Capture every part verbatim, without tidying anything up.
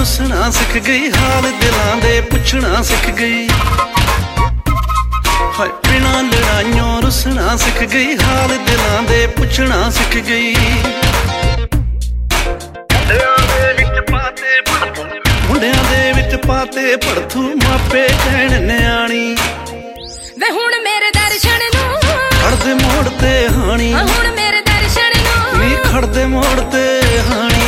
रुसना सिख गई, हाल दिलां दे पुछना सिख गई। हाय बिना लड़ाइयों रुसना सिख गई, हाल दिलां दे पुछना सिख गई। मुंडियां दे विच पाते पड़थू मापे कहण न्याणी। वे हुण मेरे दर्शन नू खड़दे मोड़ते हानी, हुण मेरे दर्शन नू नी खड़दे मोड़ते हानी।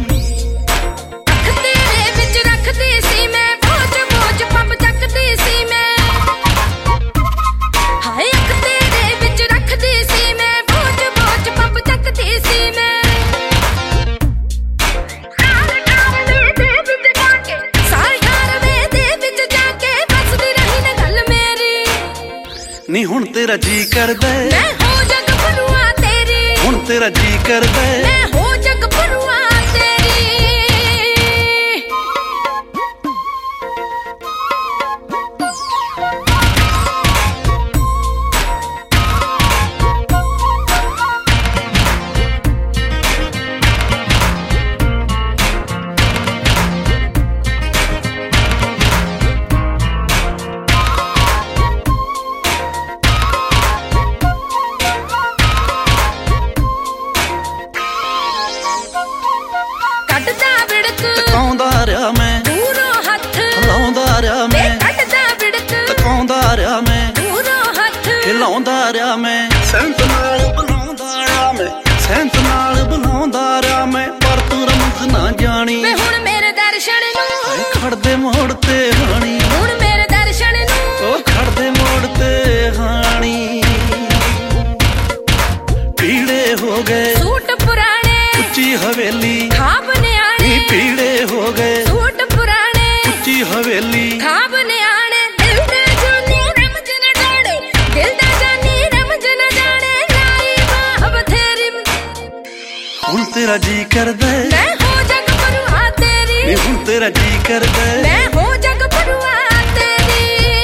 नी हुण तेरा जी करदा मैं हो जग भरुआ तेरी, हुण तेरा जी करदा मैं हो जग भरुआ तेरी। तकाउंदा रहा मैं दूरों हथ, हिलाउंदा रहा मैं कटदा बिड़क। तकाउंदा रहा मैं दूरों हथ, हिलाउंदा रहा मैं सैंत नाल बुलाउंदा रहा मैं, सैंत नाल बुलाउंदा रहा मैं। पर तू रमज ना जानी, वे हुण मेरे दर्शन नू खड़दे मोड़ते हानी। हुण मेरे दर्शन नू ओ खड़दे मोड़ते हानी। पीड़े हो गए सूट पुराने, उच्ची हवेली खाब न्याणे। पीड़े हो गए सूट पुराने, उच्ची हवेली खाब न्याणे। दिल दा जानी रमज न जाने, दिल दा जानी रमज न जाने। नारी बाह बथेरी, हुण तेरा जी करदा मैं हो जग भरुआ तेरी, नी हुण तेरा जी करदा मैं हो जग भरुआ तेरी।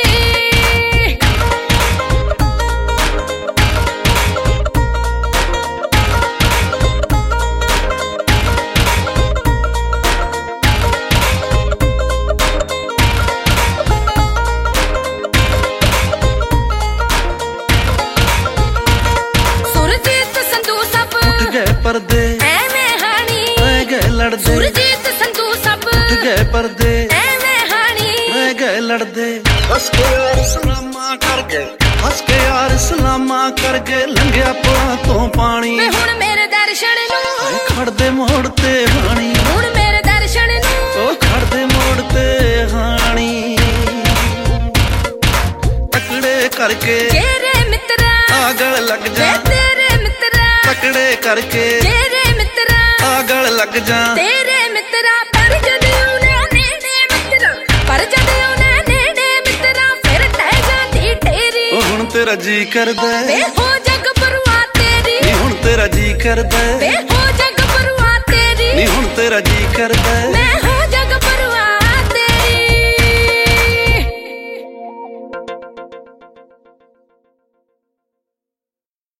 पर्दे एवें हानी रह गए लड़दे, सुरजीत संधू सब उठ गए पर्दे एवें हानी रह गए लड़दे। हंस के यार सलामा कर गए, हंस के यार सलामा कर गए। लंघिया पुला तो पानी, वे हुण मेरे दर्शन नू खड़दे मोड़ते हानी। हुण मेरे दर्शन नू ओ खड़दे मोड़ते हानी। तकड़े करके तेरे मित्रा आगल लग जा, तेरे मित्रा तकड़े करके तेरे मित्रा आगल लग जा। तेरे मित्रा पर जदे उन्हें नेड़े मित्रा, पर जदे उन्हें नेड़े मित्रा फिर टह जाती तेरी। ओ हुण तेरा जी करदा वे हो जग भरुआ तेरी, नी हुण तेरा जी करदा वे हो जग भरुआ तेरी। नी हुण तेरा जी करदा।